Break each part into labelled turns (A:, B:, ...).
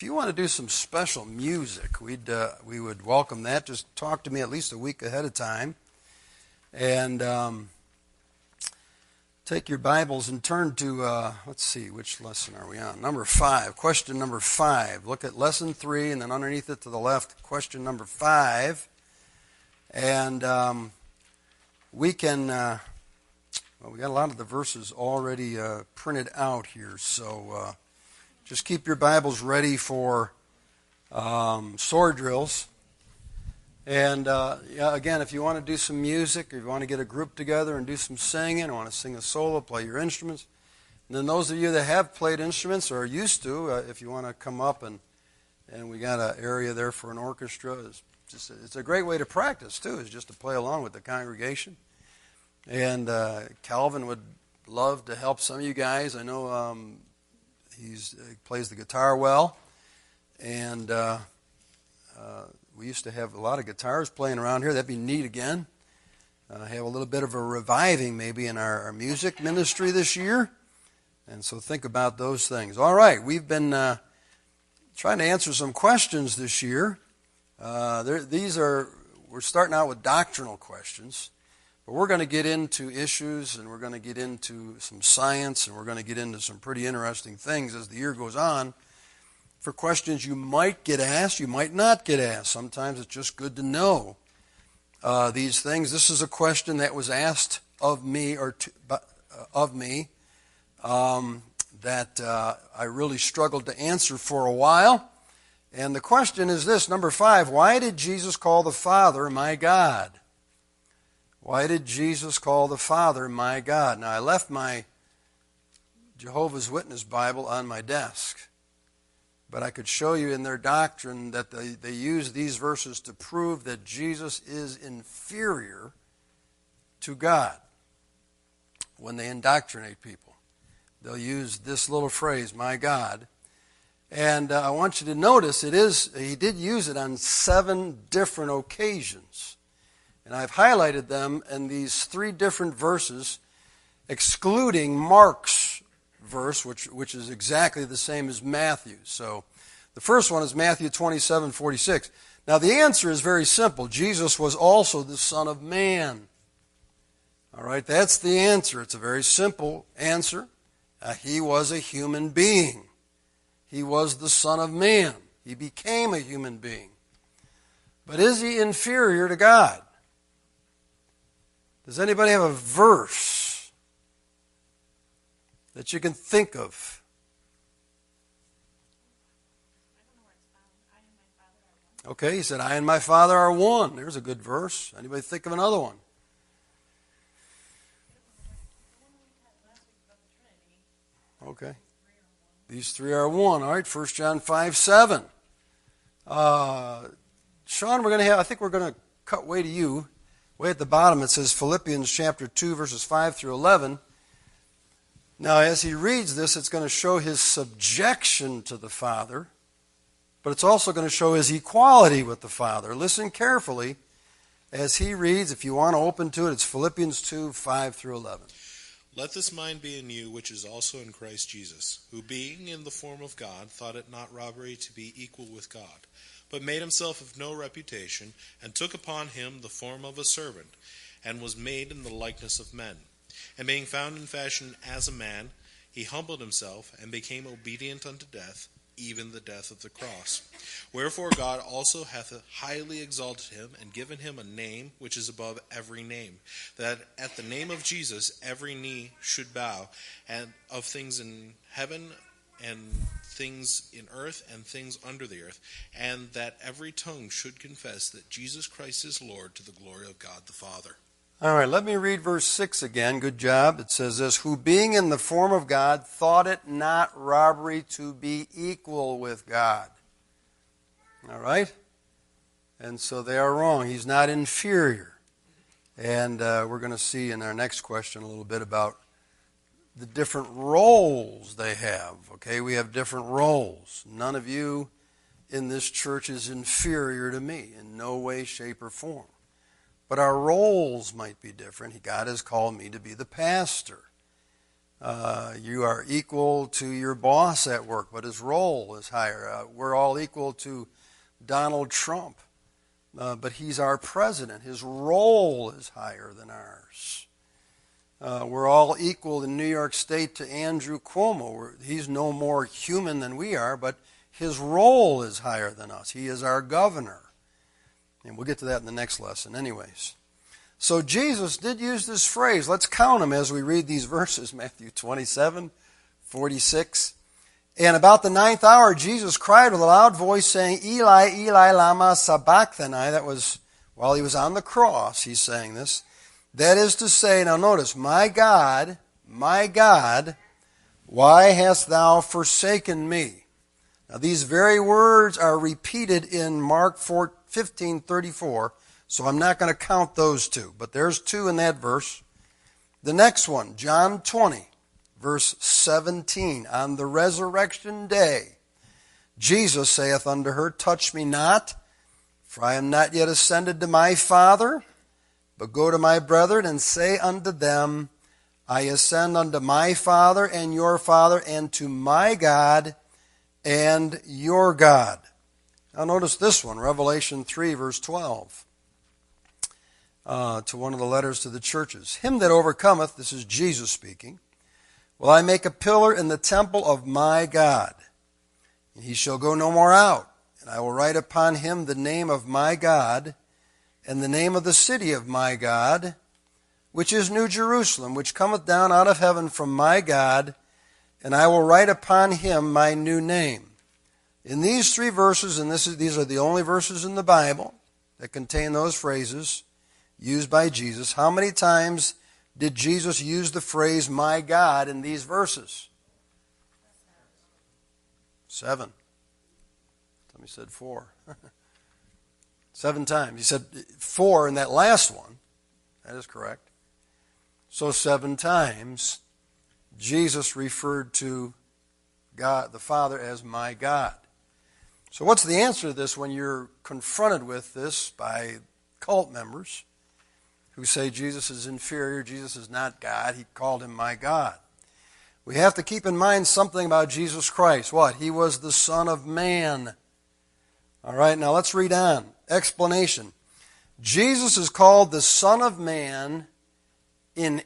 A: If you want to do some special music, we would welcome that. Just talk to me at least a week ahead of time. And take your Bibles and turn to, let's see, which lesson are we on? Number 5, question number 5. Look at lesson 3, and then underneath it to the left, question number 5. And we can, well, we got a lot of the verses already printed out here, so just keep your Bibles ready for sword drills. And again, if you want to do some music, if you want to get a group together and do some singing, or want to sing a solo, play your instruments. And then those of you that have played instruments or are used to, if you want to come up and we got an area there for an orchestra, it's a great way to practice too, is just to play along with the congregation. And Calvin would love to help some of you guys. I know he plays the guitar well, and we used to have a lot of guitars playing around here. That'd be neat again. Have a little bit of a reviving maybe in our music ministry this year, and so think about those things. All right, we've been trying to answer some questions this year. We're starting out with doctrinal questions. But we're going to get into issues, and we're going to get into some science, and we're going to get into some pretty interesting things as the year goes on. For questions you might get asked, you might not get asked. Sometimes it's just good to know these things. This is a question that was asked of me that I really struggled to answer for a while. And the question is this, number 5, why did Jesus call the Father my God? Why did Jesus call the Father my God? Now, I left my Jehovah's Witness Bible on my desk, but I could show you in their doctrine that they use these verses to prove that Jesus is inferior to God. When they indoctrinate people, they'll use this little phrase, my God. And I want you to notice he did use it on 7 different occasions. And I've highlighted them in these 3 different verses, excluding Mark's verse, which is exactly the same as Matthew's. So the first one is Matthew 27:46. Now the answer is very simple. Jesus was also the Son of Man. All right, that's the answer. It's a very simple answer. He was a human being. He was the Son of Man. He became a human being. But is he inferior to God? Does anybody have a verse that you can think of? Okay, he said, I and my Father are one. There's a good verse. Anybody think of another one? Okay. These 3 are one. All right, 1 John 5:7. Sean, I think we're going to cut way to you. Way at the bottom it says Philippians chapter 2, verses 5 through 11. Now, as he reads this, it's going to show his subjection to the Father, but it's also going to show his equality with the Father. Listen carefully as he reads. If you want to open to it, it's Philippians 2, 5 through 11.
B: Let this mind be in you, which is also in Christ Jesus, who being in the form of God, thought it not robbery to be equal with God, but made himself of no reputation, and took upon him the form of a servant, and was made in the likeness of men. And being found in fashion as a man, he humbled himself, and became obedient unto death, even the death of the cross. Wherefore God also hath highly exalted him, and given him a name which is above every name, that at the name of Jesus every knee should bow, and of things in heaven and things in earth and things under the earth, and that every tongue should confess that Jesus Christ is Lord, to the glory of God the Father.
A: All right, let me read verse 6 again. Good job. It says this, who being in the form of God thought it not robbery to be equal with God. All right? And so they are wrong. He's not inferior. And we're going to see in our next question a little bit about the different roles they have. Okay, we have different roles. None of you in this church is inferior to me in no way, shape, or form. But our roles might be different. God has called me to be the pastor. You are equal to your boss at work, but his role is higher. We're all equal to Donald Trump, but he's our president. His role is higher than ours. We're all equal in New York State to Andrew Cuomo. He's no more human than we are, but his role is higher than us. He is our governor. And we'll get to that in the next lesson anyways. So Jesus did use this phrase. Let's count them as we read these verses. Matthew 27, 46. And about the 9th hour, Jesus cried with a loud voice, saying, Eli, Eli, lama sabachthani. That was while he was on the cross, he's saying this. That is to say, now notice, my God, why hast thou forsaken me? Now these very words are repeated in Mark 15:34. So I'm not going to count those two, but there's two in that verse. The next one, John 20, verse 17. On the resurrection day, Jesus saith unto her, Touch me not, for I am not yet ascended to my Father, but go to my brethren and say unto them, I ascend unto my Father and your Father, and to my God and your God. Now notice this one, Revelation 3, verse 12. To one of the letters to the churches. Him that overcometh, this is Jesus speaking, will I make a pillar in the temple of my God. And he shall go no more out. And I will write upon him the name of my God, and the name of the city of my God, which is New Jerusalem, which cometh down out of heaven from my God, and I will write upon him my new name. In these three verses, and these are the only verses in the Bible that contain those phrases used by Jesus. How many times did Jesus use the phrase, my God, in these verses? 7. Somebody said 4. 7 times. He said 4 in that last one. That is correct. So 7 times Jesus referred to God, the Father, as my God. So what's the answer to this when you're confronted with this by cult members who say Jesus is inferior, Jesus is not God, he called him my God? We have to keep in mind something about Jesus Christ. What? He was the Son of Man. All right, now let's read on. Explanation. Jesus is called the Son of Man in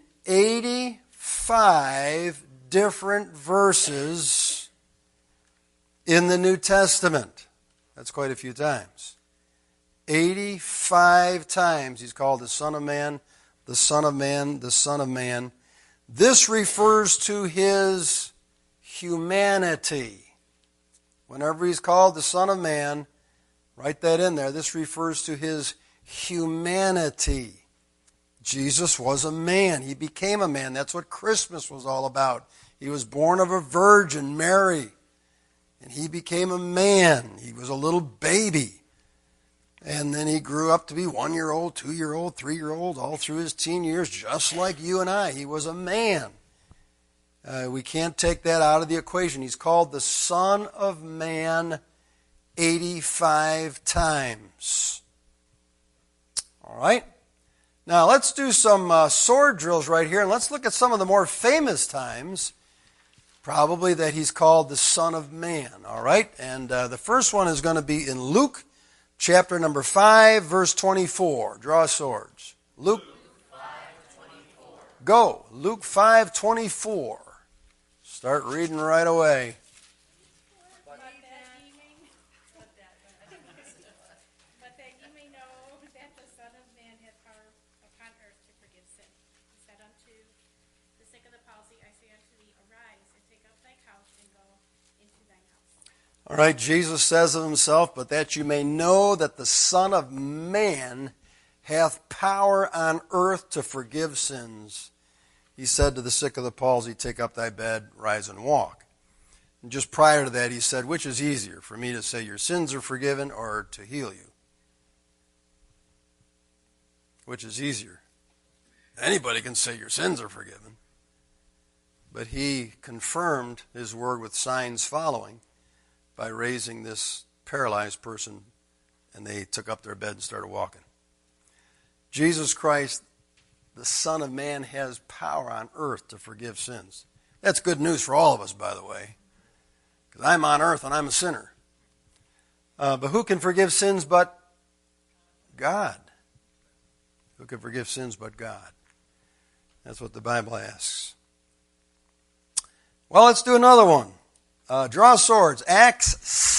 A: 85 different verses in the New Testament. That's quite a few times. 85 times he's called the Son of Man, the Son of Man, the Son of Man. This refers to his humanity. Whenever he's called the Son of Man, write that in there. This refers to his humanity. Jesus was a man. He became a man. That's what Christmas was all about. He was born of a virgin, Mary. And he became a man. He was a little baby. And then he grew up to be 1-year-old, 2-year-old, 3-year-old, all through his teen years, just like you and I. He was a man. We can't take that out of the equation. He's called the Son of Man 85 times. All right? Now, let's do some sword drills right here, and let's look at some of the more famous times, probably, that he's called the Son of Man. All right? And the first one is going to be in Luke chapter number 5, verse 24. Draw swords. Luke 5:24. Go. Luke 5:24. Start reading right away.
C: But that ye may know that the Son of Man hath power upon earth to forgive sin. He said unto the sick of the palsy, I say unto thee, arise, and take up thy couch, and go into thine house.
A: All right, Jesus says of himself, but that you may know that the Son of Man hath power on earth to forgive sins. He said to the sick of the palsy, take up thy bed, rise and walk. And just prior to that, he said, which is easier, for me to say your sins are forgiven or to heal you? Which is easier? Anybody can say your sins are forgiven. But he confirmed his word with signs following by raising this paralyzed person, and they took up their bed and started walking. Jesus Christ, the Son of Man, has power on earth to forgive sins. That's good news for all of us, by the way, because I'm on earth and I'm a sinner. But who can forgive sins but God? Who can forgive sins but God? That's what the Bible asks. Well, let's do another one. Draw swords. Acts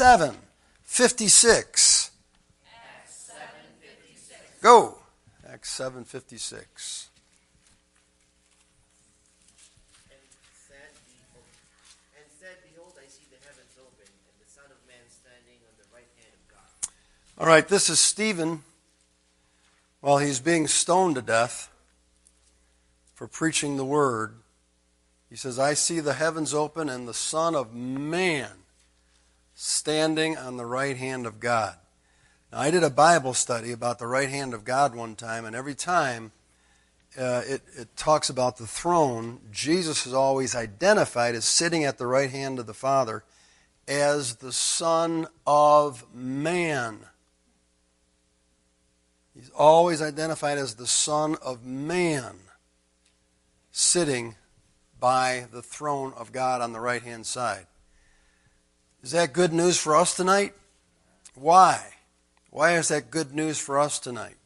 A: 7:56.
D: Acts 7:56.
A: Go. Acts 7:56.
D: And said, Behold, I see the heavens open, and the Son of Man standing on the right hand of God.
A: All right, this is Stephen while he's being stoned to death for preaching the word. He says, I see the heavens open and the Son of Man standing on the right hand of God. Now, I did a Bible study about the right hand of God one time, and every time it talks about the throne, Jesus is always identified as sitting at the right hand of the Father as the Son of Man. He's always identified as the Son of Man, sitting by the throne of God on the right-hand side. Is that good news for us tonight? Why? Why is that good news for us tonight?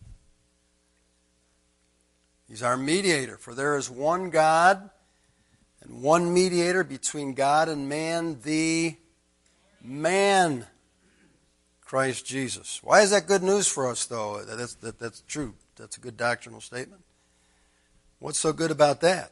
A: He's our mediator, for there is one God and one mediator between God and man, the man, Christ Jesus. Why is that good news for us, though? That's true. That's a good doctrinal statement. What's so good about that?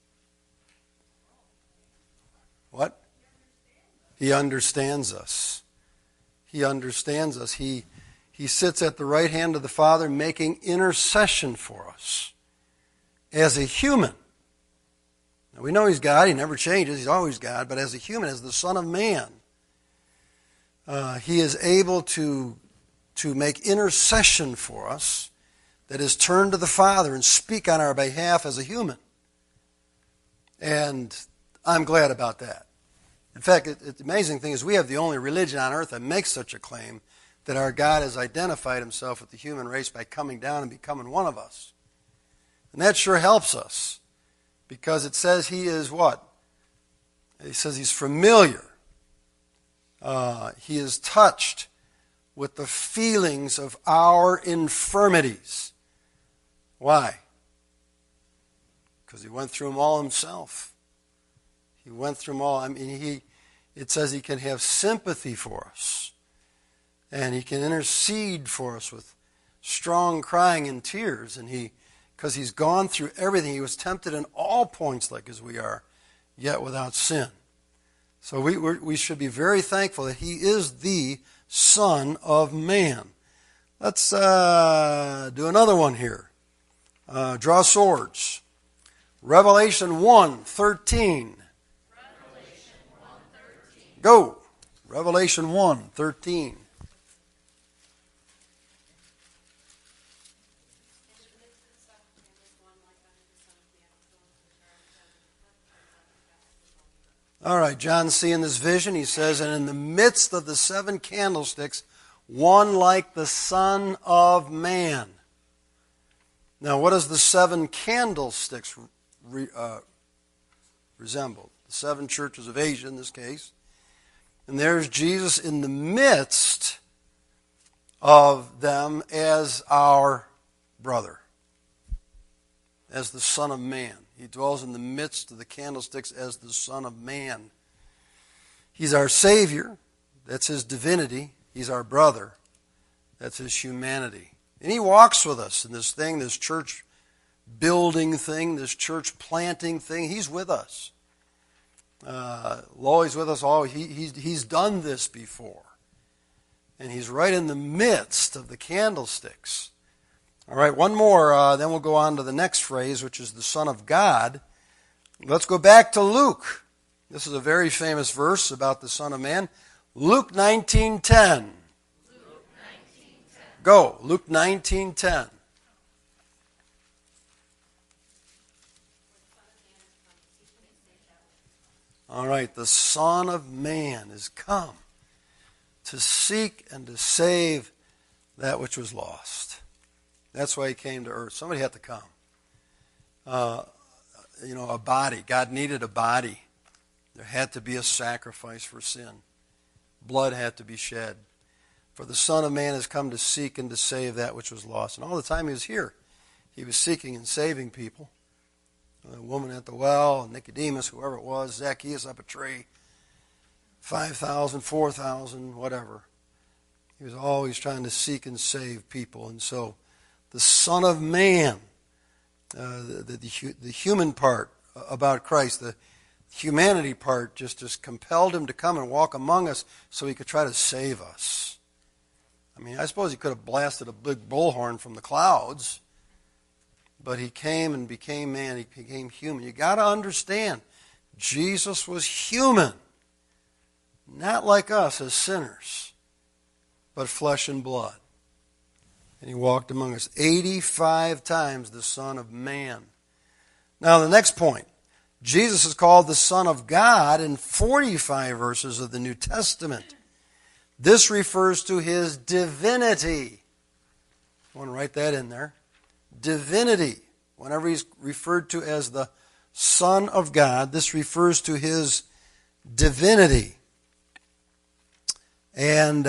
A: What? He understands us. He understands us. He sits at the right hand of the Father making intercession for us as a human. Now, we know He's God. He never changes. He's always God. But as a human, as the Son of Man, He is able to make intercession for us, that is, turn to the Father and speak on our behalf as a human. And I'm glad about that. In fact, the amazing thing is we have the only religion on earth that makes such a claim, that our God has identified Himself with the human race by coming down and becoming one of us. And that sure helps us, because it says He is what? It says He's familiar. He is touched with the feelings of our infirmities. Why? Because He went through them all Himself. He went through them all. I mean, it says He can have sympathy for us. And He can intercede for us with strong crying and tears. And because He's gone through everything, He was tempted in all points like as we are, yet without sin. So we should be very thankful that He is the Son of Man. Let's do another one here. Draw swords. Revelation 1:13. Go. Revelation 1:13. All right, John's seeing this vision. He says, and in the midst of the seven candlesticks, one like the Son of Man. Now, what does the seven candlesticks resemble? The seven churches of Asia in this case. And there's Jesus in the midst of them as our brother, as the Son of Man. He dwells in the midst of the candlesticks as the Son of Man. He's our Savior. That's His divinity. He's our brother. That's His humanity. And He walks with us in this thing, this church building thing, this church planting thing. He's with us. He's with us all. He's done this before. And He's right in the midst of the candlesticks. All right, one more, then we'll go on to the next phrase, which is the Son of God. Let's go back to Luke. This is a very famous verse about the Son of Man. Luke 19:10. Go, Luke 19:10. All right, the Son of Man is come to seek and to save that which was lost. That's why He came to earth. Somebody had to come. a body. God needed a body. There had to be a sacrifice for sin. Blood had to be shed. For the Son of Man has come to seek and to save that which was lost. And all the time he was here, he was seeking and saving people. The woman at the well, Nicodemus, whoever it was, Zacchaeus up a tree, 5,000, 4,000, whatever. He was always trying to seek and save people. And so the Son of Man, the human part about Christ, the humanity part just compelled him to come and walk among us so he could try to save us. I mean, I suppose he could have blasted a big bullhorn from the clouds, but he came and became man. He became human. You got to understand, Jesus was human, not like us as sinners, but flesh and blood. And he walked among us 85 times, the Son of Man. Now, the next point. Jesus is called the Son of God in 45 verses of the New Testament. This refers to his divinity. I want to write that in there. Divinity. Whenever he's referred to as the Son of God, this refers to his divinity. And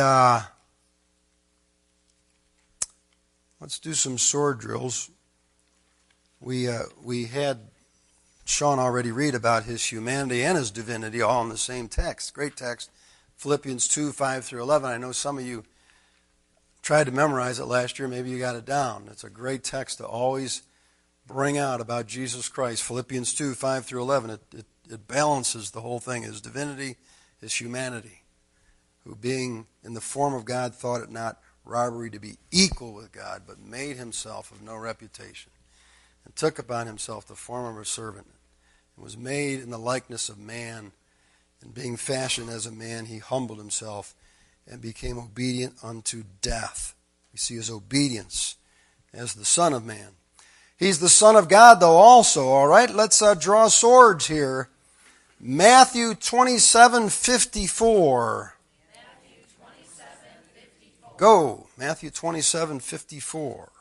A: let's do some sword drills. We had Sean already read about his humanity and his divinity all in the same text. Great text. Philippians 2, 5 through 11. I know some of you tried to memorize it last year. Maybe you got it down. It's a great text to always bring out about Jesus Christ. Philippians 2, 5 through 11. It balances the whole thing. His divinity, his humanity. Who being in the form of God thought it not robbery to be equal with God, but made himself of no reputation. And took upon himself the form of a servant. And was made in the likeness of man. And being fashioned as a man, he humbled himself and became obedient unto death. We see his obedience as the Son of Man. He's the Son of God, though, also. All right, let's draw swords here. Matthew 27:54.
C: Matthew 27:54.
A: Go, Matthew 27:54.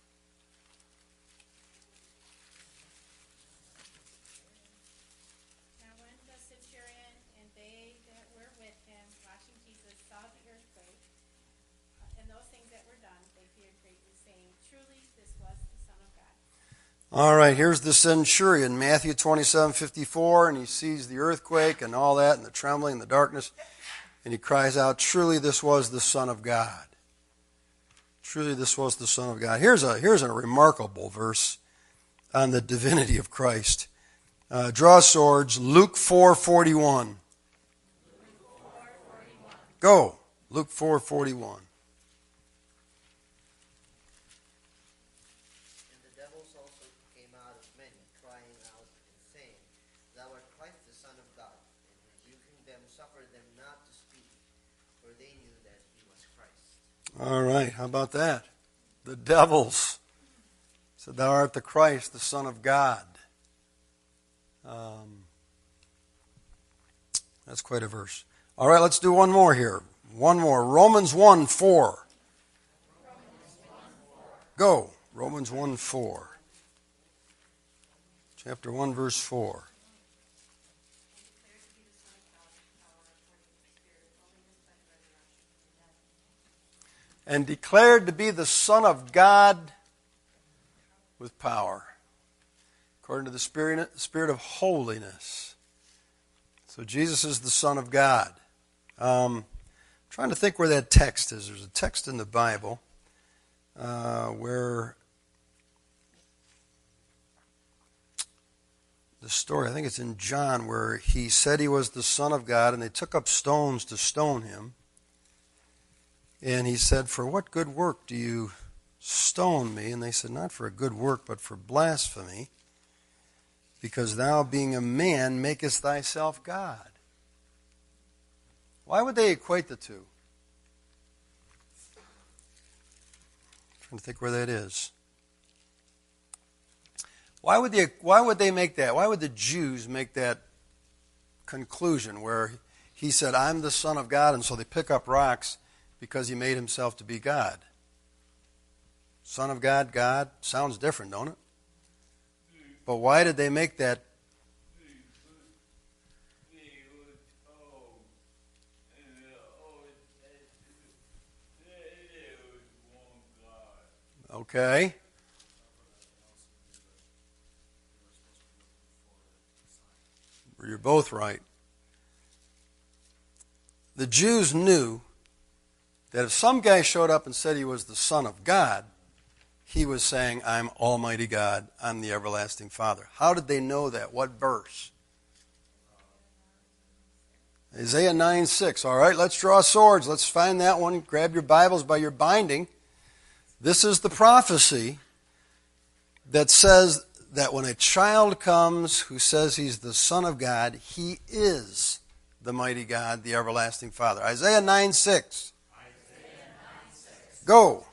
A: All right, here's the centurion, Matthew 27:54, and he sees the earthquake and all that, and the trembling and the darkness, and he cries out, truly this was the Son of God. Truly this was the Son of God. Here's a remarkable verse on the divinity of Christ. Draw swords, Luke 4:41. Go, Luke 4:41. All right, how about that? The devils said, thou art the Christ, the Son of God. That's quite a verse. All right, let's do one more here. One more. Romans 1:4. Go. Romans 1:4. Chapter 1, verse 4. And declared to be the Son of God with power, according to the Spirit of holiness. So Jesus is the Son of God. Trying to think where that text is. There's a text in the Bible where the story, I think it's in John, where he said he was the Son of God, and they took up stones to stone him. And he said, for what good work do you stone me? And they said, not for a good work, but for blasphemy, because thou, being a man, makest thyself God. Why would they equate the two? I'm trying to think where that is. Why would they make that? Why would the Jews make that conclusion where he said, I'm the Son of God, and so they pick up rocks because he made himself to be God? Son of God, God, sounds different, don't it? But why did they make that? Okay. You're both right. The Jews knew that if some guy showed up and said he was the Son of God, he was saying, I'm Almighty God, I'm the everlasting Father. How did they know that? What verse? Isaiah 9:6. All right, let's draw swords. Let's find that one. Grab your Bibles by your binding. This is the prophecy that says that when a child comes who says he's the Son of God, he is the mighty God, the everlasting Father. Isaiah 9:6. Go.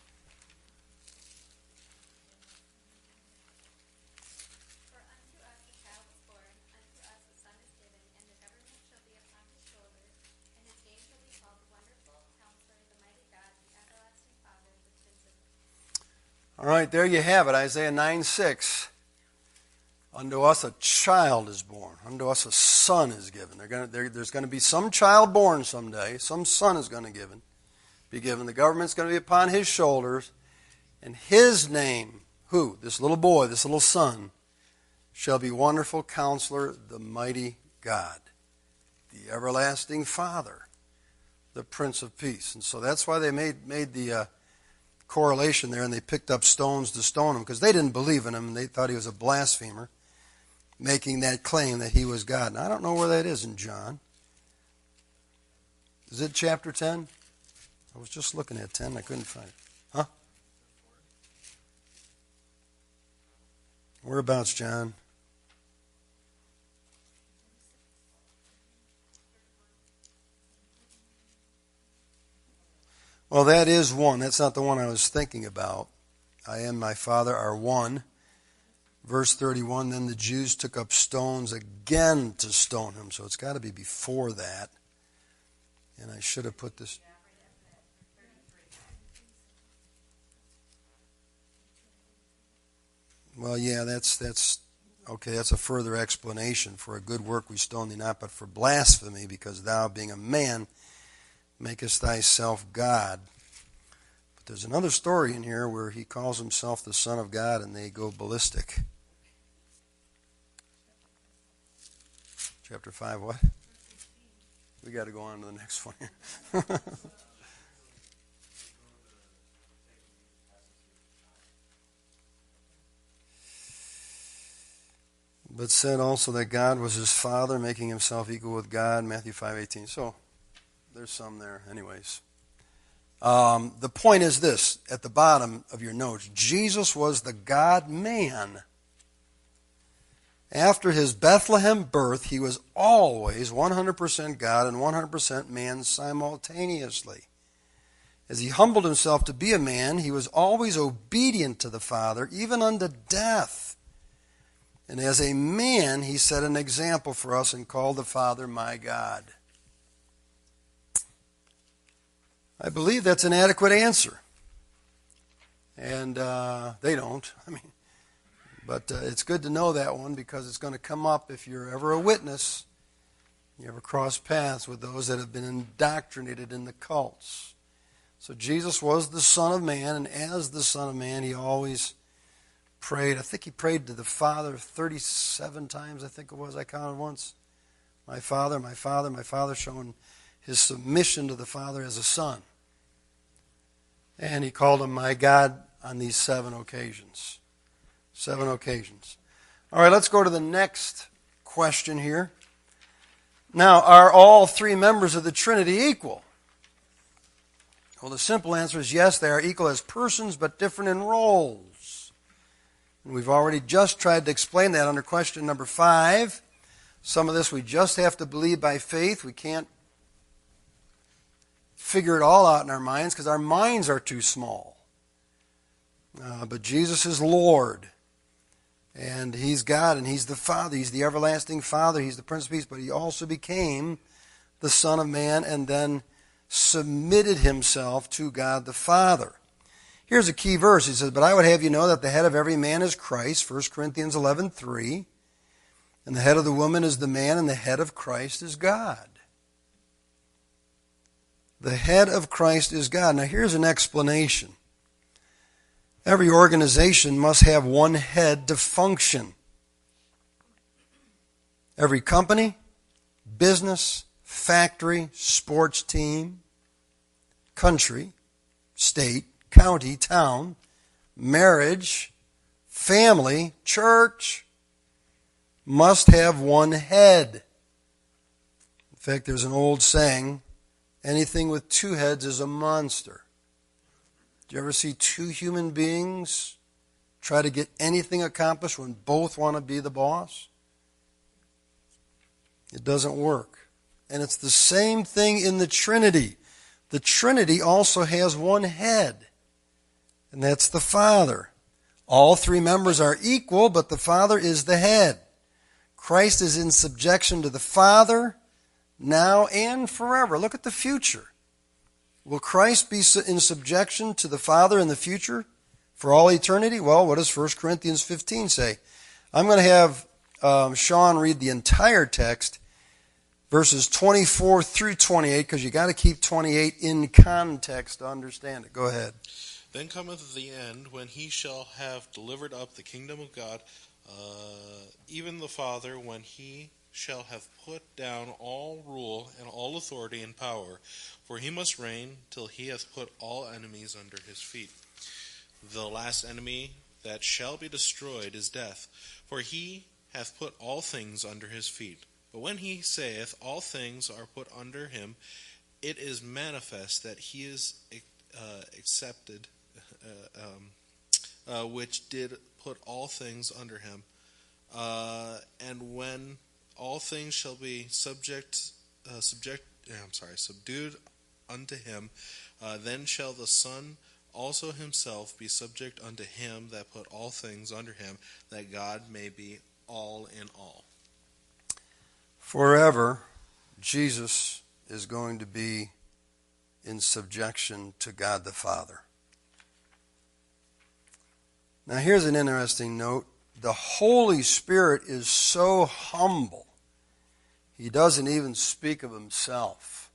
E: For unto us a child is born, unto us a son is given, and the government shall be upon his shoulders, and his name shall be called Wonderful, Counselor, the Mighty God, the Everlasting Father, the Prince of Peace.
A: All right, there you have it, Isaiah 9:6. Unto us a child is born. Unto us a son is given. There's going to be some child born someday. Some son is going to be given. The government's going to be upon his shoulders. And his name, who? This little boy, this little son, shall be Wonderful Counselor, the Mighty God, the Everlasting Father, the Prince of Peace. And so that's why they made the correlation there, and they picked up stones to stone him, because they didn't believe in him, and they thought he was a blasphemer, making that claim that he was God. And I don't know where that is in John. Is it chapter 10? I was just looking at 10. I couldn't find it. Huh? Whereabouts, John? Well, that is one. That's not the one I was thinking about. I and my Father are one. Verse 31, then the Jews took up stones again to stone him. So it's got to be before that. And I should have put this. Well, yeah, that's okay. That's a further explanation. For a good work we stone thee not, but for blasphemy, because thou, being a man, makest thyself God. But there's another story in here where he calls himself the Son of God, and they go ballistic. Chapter 5, what? We got to go on to the next one here. But said also that God was his Father, making himself equal with God, Matthew 5:18. So there's some there. Anyways. The point is this, at the bottom of your notes, Jesus was the God-man. After his Bethlehem birth, he was always 100% God and 100% man simultaneously. As he humbled himself to be a man, he was always obedient to the Father, even unto death. And as a man, he set an example for us and called the Father my God. I believe that's an adequate answer. And they don't. But it's good to know that one, because it's going to come up if you're ever a witness. You ever cross paths with those that have been indoctrinated in the cults. So Jesus was the Son of Man, and as the Son of Man, he always prayed. I think he prayed to the Father 37 times, I think it was. I counted once. My Father, my Father, my Father, showing his submission to the Father as a son. And he called him my God on these 7 occasions. 7 occasions. All right, let's go to the next question here. Now, are all 3 members of the Trinity equal? Well, the simple answer is yes, they are equal as persons, but different in roles. And we've already just tried to explain that under question number 5. Some of this we just have to believe by faith. We can't figure it all out in our minds because our minds are too small. But Jesus is Lord. And he's God, and he's the Father. He's the everlasting Father. He's the Prince of Peace. But he also became the Son of Man and then submitted himself to God the Father. Here's a key verse. He says, but I would have you know that the head of every man is Christ, 1 Corinthians 11:3. And the head of the woman is the man, and the head of Christ is God. The head of Christ is God. Now here's an explanation. Every organization must have one head to function. Every company, business, factory, sports team, country, state, county, town, marriage, family, church, must have one head. In fact, there's an old saying, anything with two heads is a monster. Do you ever see two human beings try to get anything accomplished when both want to be the boss? It doesn't work. And it's the same thing in the Trinity. The Trinity also has one head, and that's the Father. All three members are equal, but the Father is the head. Christ is in subjection to the Father now and forever. Look at the future. Will Christ be in subjection to the Father in the future for all eternity? Well, what does 1 Corinthians 15 say? I'm going to have Sean read the entire text, verses 24 through 28, because you got to keep 28 in context to understand it. Go ahead.
B: Then cometh the end, when he shall have delivered up the kingdom of God, even the Father, when he shall have put down all rule and all authority and power. For he must reign till he hath put all enemies under his feet. The last enemy that shall be destroyed is death, for he hath put all things under his feet. But when he saith, all things are put under him, it is manifest that he is accepted, which did put all things under him. And when all things shall be subdued unto him, then shall the Son also himself be subject unto him that put all things under him, that God may be all in all.
A: Forever, Jesus is going to be in subjection to God the Father. Now here's an interesting note. The Holy Spirit is so humble, he doesn't even speak of himself.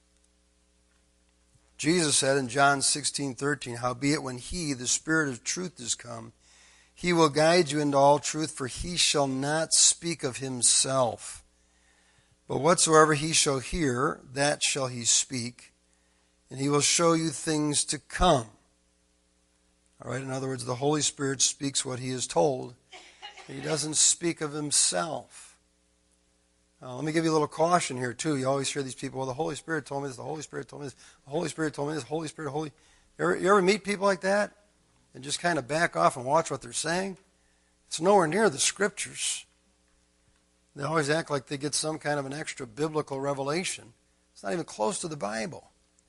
A: Jesus said in John 16:13, howbeit when he, the Spirit of truth, is come, he will guide you into all truth, for he shall not speak of himself. But whatsoever he shall hear, that shall he speak, and he will show you things to come. All right, in other words, the Holy Spirit speaks what he is told. He doesn't speak of himself. Let me give you a little caution here, too. You always hear these people, well, the Holy Spirit told me this, the Holy Spirit told me this, the Holy Spirit told me this, Holy Spirit, Holy... You ever meet people like that and just kind of back off and watch what they're saying? It's nowhere near the Scriptures. They always act like they get some kind of an extra biblical revelation. It's not even close to the Bible.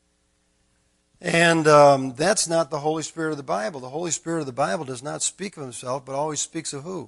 A: And that's not the Holy Spirit of the Bible. The Holy Spirit of the Bible does not speak of himself, but always speaks of who?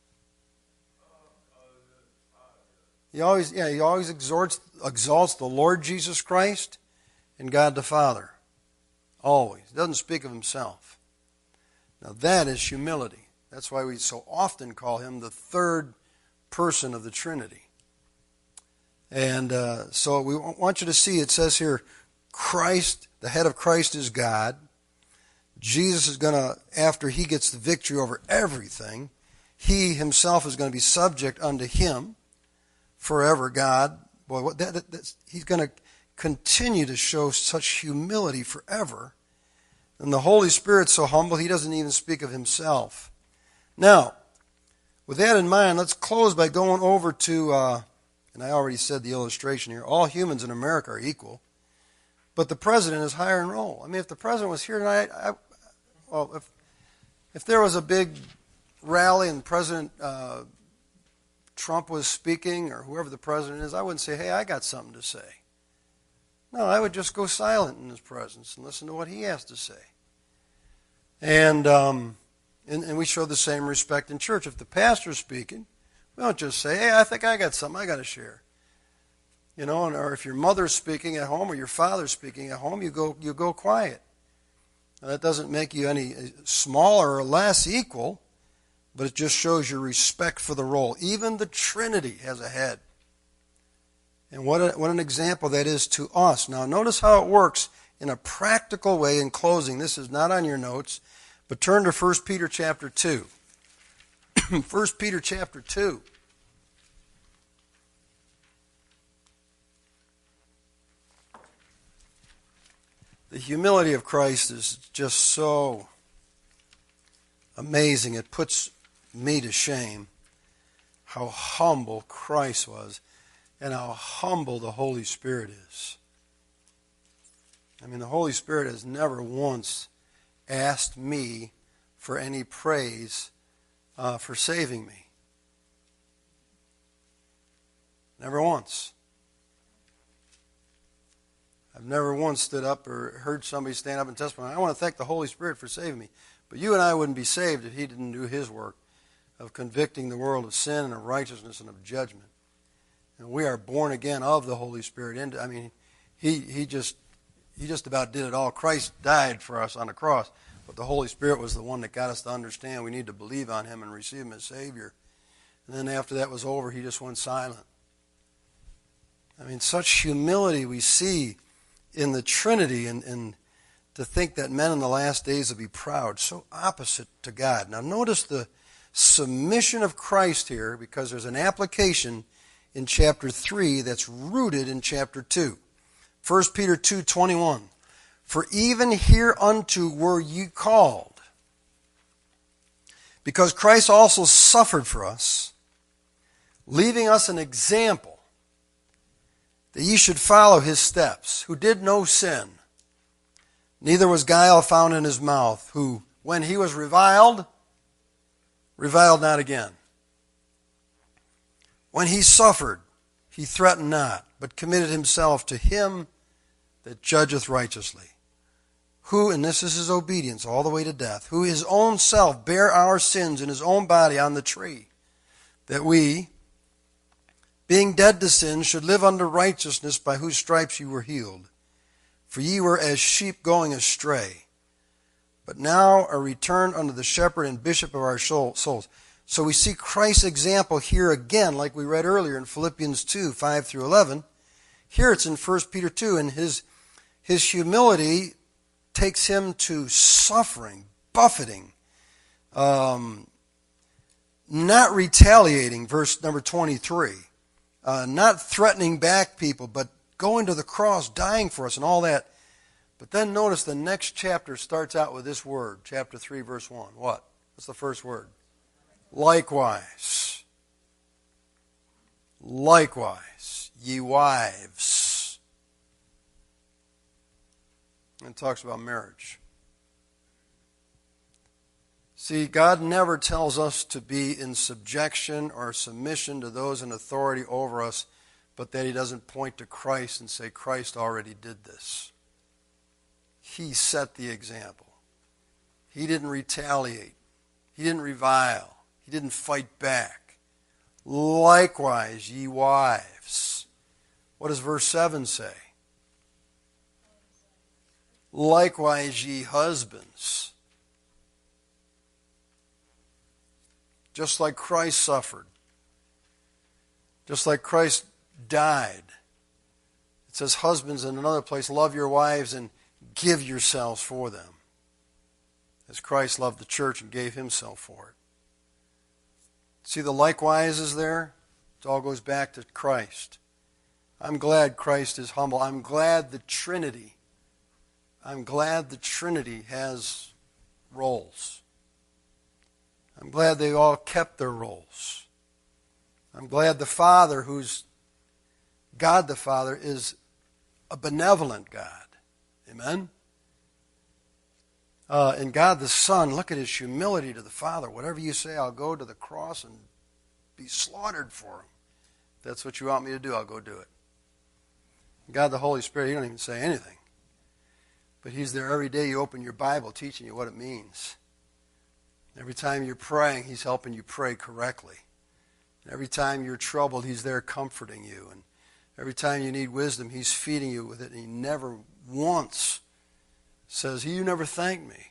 A: He always exalts the Lord Jesus Christ and God the Father. Always. He doesn't speak of himself. Now that is humility. That's why we so often call him the third person of the Trinity. And so we want you to see, it says here, Christ, the head of Christ is God. Jesus is going to, after he gets the victory over everything, he himself is going to be subject unto him forever. God, boy, he's going to continue to show such humility forever. And the Holy Spirit's so humble, he doesn't even speak of himself. Now, with that in mind, let's close by going over to, and I already said the illustration here, all humans in America are equal, but the president is higher in role. I mean, if the president was here tonight, if there was a big rally and President Trump was speaking, or whoever the president is, I wouldn't say, hey, I got something to say. No, I would just go silent in his presence and listen to what he has to say. And we show the same respect in church. If the pastor's speaking, we don't just say, hey, I think I got something I got to share. You know, or if your mother's speaking at home or your father's speaking at home, you go quiet. Now, that doesn't make you any smaller or less equal, but it just shows your respect for the role. Even the Trinity has a head. And what an example that is to us. Now, notice how it works in a practical way in closing. This is not on your notes, but turn to 1 Peter chapter 2. 1 Peter chapter 2. The humility of Christ is just so amazing. It puts me to shame how humble Christ was and how humble the Holy Spirit is. I mean, the Holy Spirit has never once asked me for any praise for saving me. Never once. I've never once stood up or heard somebody stand up and testify, I want to thank the Holy Spirit for saving me. But you and I wouldn't be saved if He didn't do His work of convicting the world of sin and of righteousness and of judgment. And we are born again of the Holy Spirit. And I mean, He just about did it all. Christ died for us on the cross, but the Holy Spirit was the one that got us to understand we need to believe on Him and receive Him as Savior. And then after that was over, He just went silent. I mean, such humility we see in the Trinity, and to think that men in the last days will be proud, so opposite to God. Now notice the submission of Christ here, because there's an application in chapter 3 that's rooted in chapter 2. 1 Peter 2:21. For even hereunto were ye called, because Christ also suffered for us, leaving us an example, that ye should follow His steps, who did no sin, neither was guile found in His mouth, who, when He was reviled not again. When He suffered, He threatened not, but committed Himself to Him that judgeth righteously, who, and this is His obedience all the way to death, who His own self bare our sins in His own body on the tree, that we, being dead to sin, should live unto righteousness, by whose stripes ye were healed. For ye were as sheep going astray, but now are returned unto the shepherd and bishop of our souls. So we see Christ's example here again, like we read earlier in Philippians 2, 5 through 11. Here it's in 1 Peter 2, and his humility takes Him to suffering, buffeting, not retaliating, verse number 23. Not threatening back people, but going to the cross, dying for us and all that. But then notice the next chapter starts out with this word, chapter 3, verse 1. What? What's the first word? Likewise. Likewise, ye wives. And it talks about marriage. See, God never tells us to be in subjection or submission to those in authority over us, but that He doesn't point to Christ and say, Christ already did this. He set the example. He didn't retaliate. He didn't revile. He didn't fight back. Likewise, ye wives. What does verse 7 say? Likewise, ye husbands. Just like Christ suffered. Just like Christ died. It says, husbands in another place, love your wives and give yourselves for them, as Christ loved the church and gave Himself for it. See the likewise is there? It all goes back to Christ. I'm glad Christ is humble. I'm glad the Trinity has roles. I'm glad they all kept their roles. I'm glad the Father, who's God the Father, is a benevolent God. Amen? And God the Son, look at His humility to the Father. Whatever you say, I'll go to the cross and be slaughtered for Him. If that's what you want me to do, I'll go do it. God the Holy Spirit, He don't even say anything. But He's there every day you open your Bible teaching you what it means. Every time you're praying, He's helping you pray correctly. And every time you're troubled, He's there comforting you. And every time you need wisdom, He's feeding you with it. And He never once says, you never thanked me.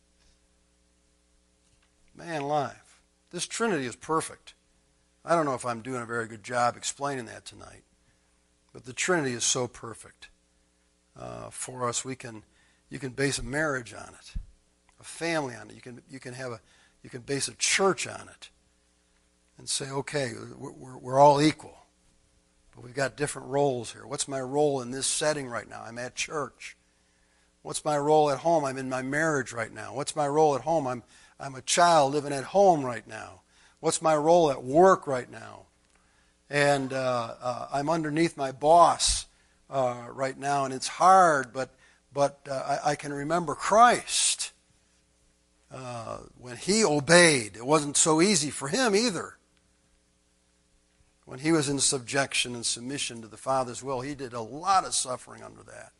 A: Man alive. This Trinity is perfect. I don't know if I'm doing a very good job explaining that tonight, but the Trinity is so perfect for us. You can base a marriage on it, a family on it. You can base a church on it, and say, okay, we're all equal, but we've got different roles here. What's my role in this setting right now? I'm at church. What's my role at home? I'm in my marriage right now. What's my role at home? I'm a child living at home right now. What's my role at work right now? And I'm underneath my boss right now, and it's hard, but I can remember Christ. When he obeyed, it wasn't so easy for him either. When he was in subjection and submission to the Father's will, he did a lot of suffering under that.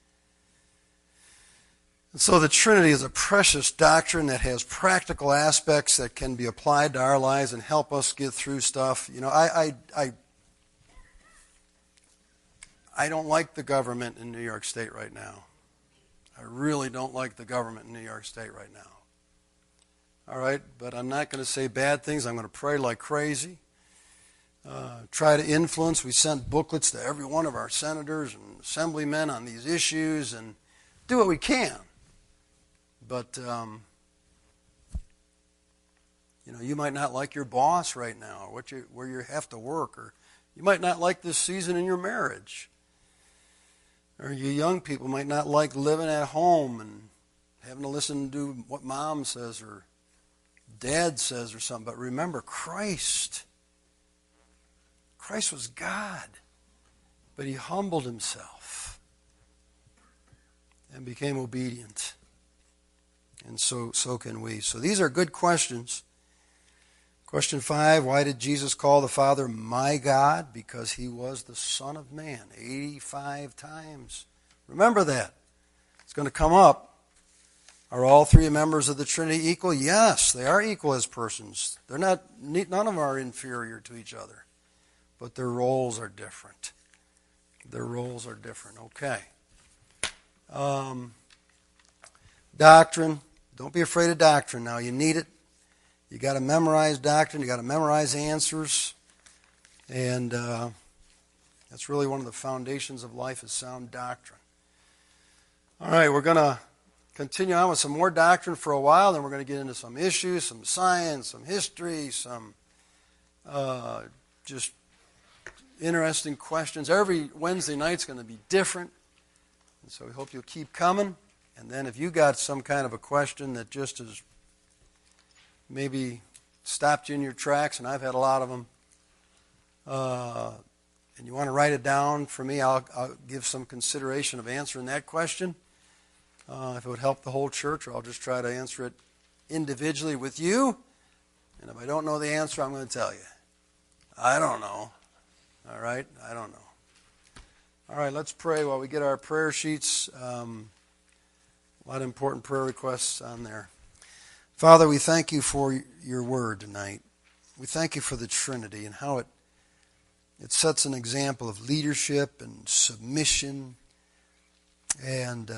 A: And so the Trinity is a precious doctrine that has practical aspects that can be applied to our lives and help us get through stuff. You know, I don't like the government in New York State right now. I really don't like the government in New York State right now. All right, but I'm not going to say bad things. I'm going to pray like crazy. Try to influence. We sent booklets to every one of our senators and assemblymen on these issues, and do what we can. But, you might not like your boss right now, or where you have to work, or you might not like this season in your marriage. Or you young people might not like living at home and having to listen to what mom says or dad says or something. But remember, Christ was God, but he humbled himself and became obedient. And so can we. So these are good questions. Question 5, why did Jesus call the Father my God? Because he was the Son of Man 85 times. Remember that. It's going to come up. Are all three members of the Trinity equal? Yes, they are equal as persons. None of them are inferior to each other. But their roles are different. Their roles are different. Okay. Doctrine. Don't be afraid of doctrine now. You need it. You got to memorize doctrine. You got to memorize answers. And that's really one of the foundations of life is sound doctrine. All right, we're going to continue on with some more doctrine for a while. Then we're going to get into some issues, some science, some history, some just interesting questions. Every Wednesday night's going to be different. And so we hope you'll keep coming. And then if you got some kind of a question that just has maybe stopped you in your tracks, and I've had a lot of them, and you want to write it down for me, I'll give some consideration of answering that question. If it would help the whole church, or I'll just try to answer it individually with you. And if I don't know the answer, I'm going to tell you. I don't know. All right? I don't know. All right, let's pray while we get our prayer sheets. A lot of important prayer requests on there. Father, we thank you for your word tonight. We thank you for the Trinity and how it sets an example of leadership and submission and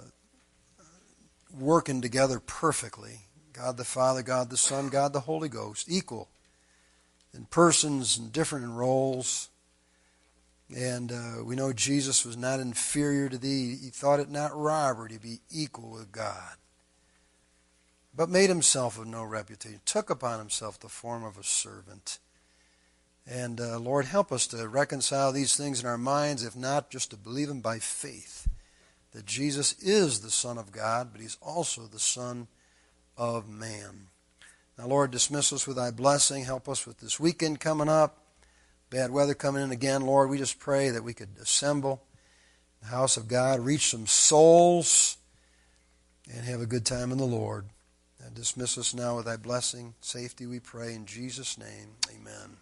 A: working together perfectly. God the Father, God the Son, God the Holy Ghost, equal in persons and different in roles. And we know Jesus was not inferior to thee. He thought it not robbery to be equal with God, but made himself of no reputation, took upon himself the form of a servant. And Lord, help us to reconcile these things in our minds, if not just to believe them by faith, that Jesus is the Son of God, but he's also the Son of man. Now, Lord, dismiss us with thy blessing. Help us with this weekend coming up. Bad weather coming in again, Lord. We just pray that we could assemble the house of God, reach some souls, and have a good time in the Lord. And dismiss us now with thy blessing. Safety we pray in Jesus' name. Amen.